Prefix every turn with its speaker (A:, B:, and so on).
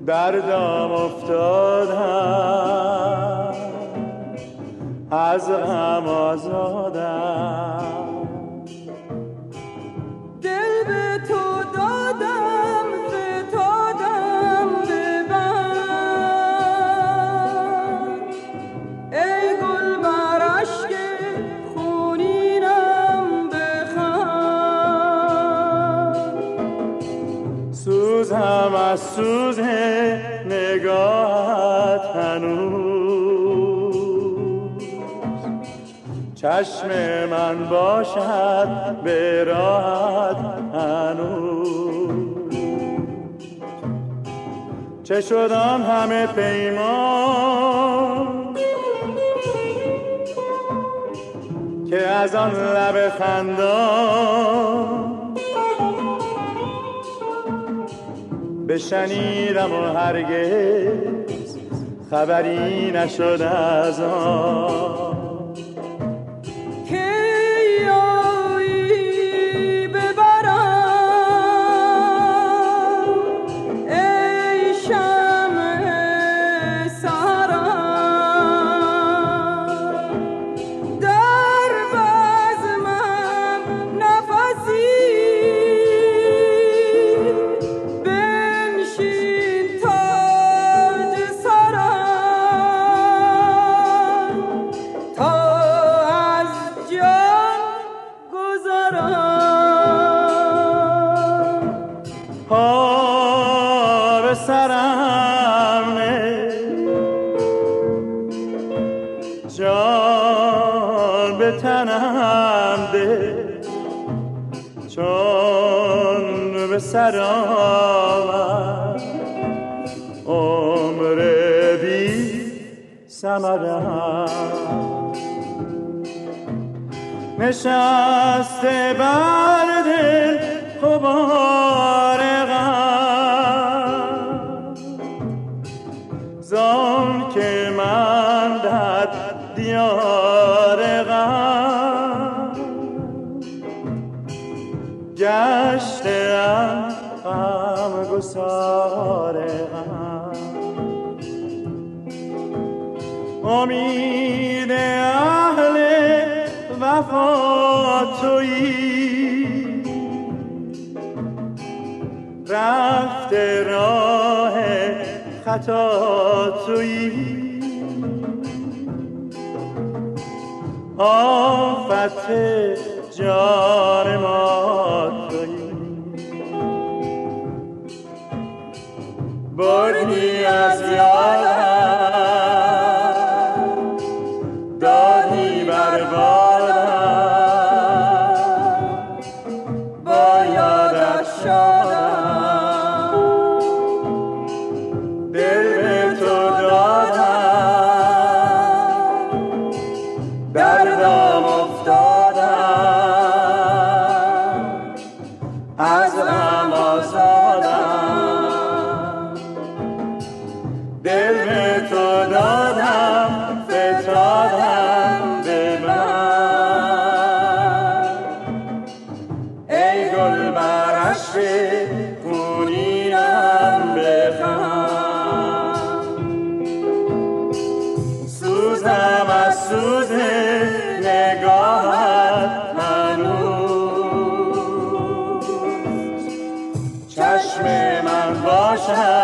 A: در دام افتادم، از غم آزادم.
B: دل به تو دادم، فتادم به بند، ای گل بر اشک خونینم بخند.
A: سوزم از سوز نگاهت هنوز، چشم من باشد به راحت هنوز. چه شد آن همه پیمان که از آن لب خندان بشنیدم و هرگز خبری نشد از آن. پا به سرم نه، جان به تنم ده، چون به سر آمد عمر بی ثمرم. نشسته بر دل غبار غم، زان که من در دیار غم گشتم غمگسار غم. امید اهل وفا تویی، رفته راه خطا تویی. آفت جان ما تویی، بردی از یادم، دادی بر بادم، با یادت شادم. دل به تو دادم، در دام افتادم، از غم آزادم. دل به تو دادم، فتادم به من، ای گل بر اشک خونینم بخند. سوزم از سوز نگاهت هنوز، چشم من باشد